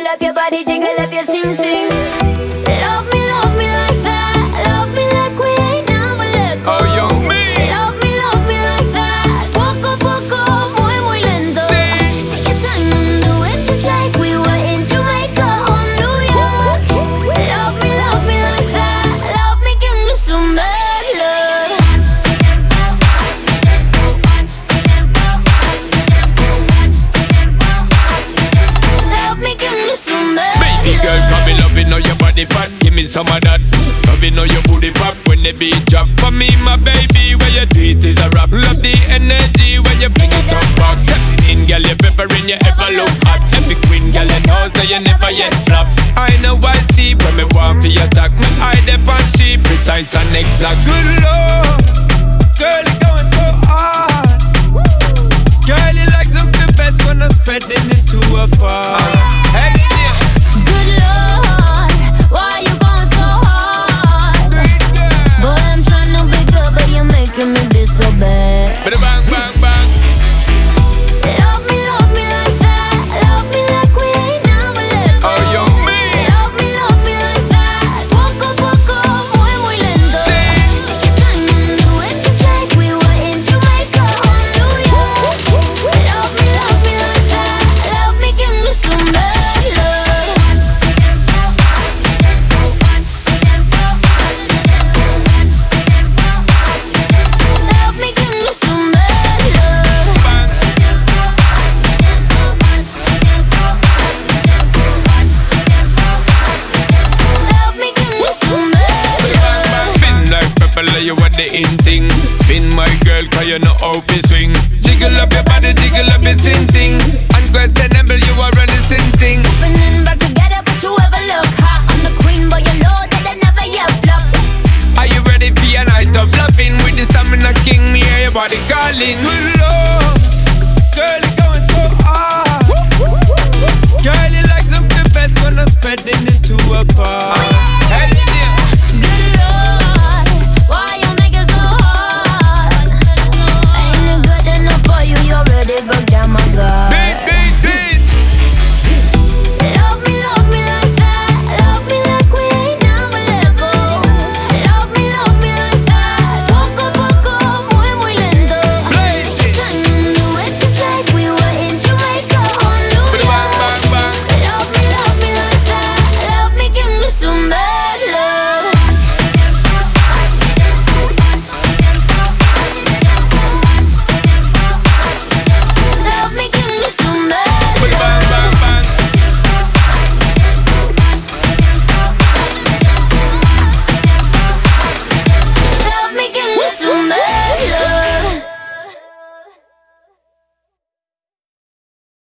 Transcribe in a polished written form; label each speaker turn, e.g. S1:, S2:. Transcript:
S1: up your body, jiggle up your sing sing. Love me like that. Love me like we ain't never let go.
S2: Oh, young me.
S1: Love me like that. Poco poco, muy muy lento. Take your time and do it just like we were in Jamaica or New York. Love me like that. Love me, give me some bad love. Love me, give me some bad love.
S2: Baby girl, come me loving how your body fat. Give me some of that. Loving how your booty pop when the beat drop. For me, my baby, where you do it is a rap. Love the energy when you fling it up back. Step in, girl, you peppering, you ever look hot. Every queen, girl, you know, so you never yet flop. I know I see when me want for your attack. Me eye dep on she precise and exact. Good lord, girl, you going so hard. Girl, you like something best when I'm spreading it to a bar. Hey, yeah.
S1: Good Lord, why you going so hard? Boy, I'm trying to be good, but you're making me be so bad.
S2: Bada bang, bang, bang.
S1: Love me like that. Love me like we ain't never let go.
S2: Oh, young me.
S1: Love me like that. Poco poco, muy muy lento. Take your time and do it just like we were in Jamaica or New York. Love me like that. Love me, give me some bad love. Love me, give me some bad love. Love me, give me some bad love.
S2: Spin like purple, you want the in thing. Spin my girl, cause you know how to swing. Jiggle up your body, jiggle up your sing. Unquestionable, you are running sin thing.
S1: Opening back together, but you ever look hot. I'm the queen, but you know that I never yet flop.
S2: Are you ready for your night of loving? With the stamina king, me hear your body calling. Good lord, girl, you going so hard. Girl, you like something best when I'm spreading it to a bar.